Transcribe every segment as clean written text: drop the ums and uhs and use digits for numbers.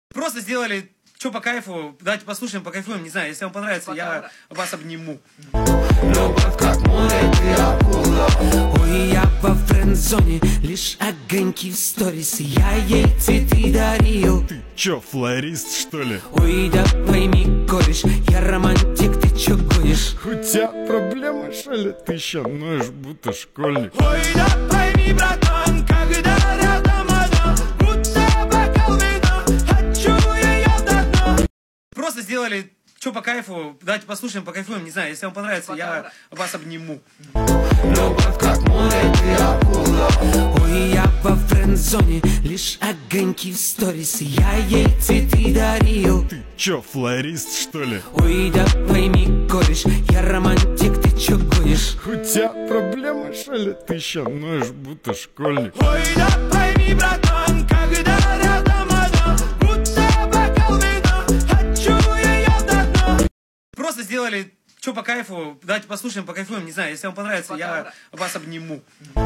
Просто сделали, что по кайфу, давайте послушаем, покайфуем, не знаю, если вам понравится, я вас обниму. Любовь как море, ты акула. Ой, я во френд-зоне, лишь огоньки в сторис. Я ей цветы дарил. Ты чё, флорист, что ли? Ой, да пойми, кореш, я романтик, ты чё гонишь? У тебя проблемы, что ли? Ты ща ноешь, будто школьник. Ой, да пойми, братан, когда рядом она, будто бокал вина, хочу её до дна. Просто сделали, что по кайфу, давайте послушаем, покайфуем, не знаю, если вам понравится, я вас обниму. Любовь как море, ты акула. Ой, я во френд-зоне, лишь огоньки в сторис. Я ей цветы дарил. Ты чё, флорист, что ли? Ой, да пойми, кореш, я романтик, ты чё гонишь? У тебя проблемы, что ли? Ты ща ноешь, будто школьник. Ой, да пойми, братан, когда рядом она, будто бокал вина, хочу её до дна. Просто сделали, что по кайфу, давайте послушаем, покайфуем, не знаю, если вам понравится, я вас обниму.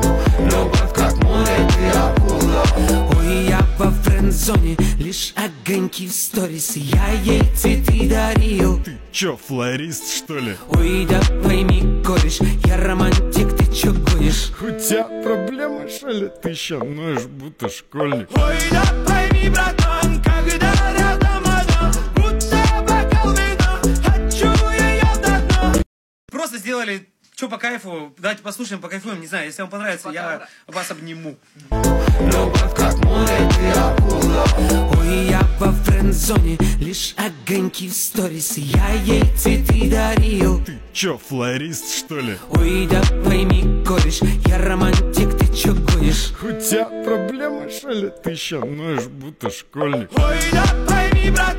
Любовь как море, ты акула. Ой, я во френд-зоне, лишь огоньки в сторис. Я ей цветы дарил. Ты чё, флорист, что ли? Ой, да пойми, кореш, я романтик, ты чё гонишь? У тебя проблемы, что ли? Ты ща ноешь, будто школьник. Ой, да пойми, братан, когда рядом она, будто бокал вина, хочу её до дна. Просто сделали, что по кайфу, давайте послушаем, покайфуем, не знаю, если вам понравится, я вас обниму. Любовь как море, ты акула. Ой, я во френд-зоне, лишь огоньки в сторис. Я ей цветы дарил. Ты чё, флорист, что ли? Ой, да пойми, кореш, я романтик, ты чё гонишь? У тебя проблемы, что ли? Ты ща ноешь, будто школьник. Ой, да пойми, брат.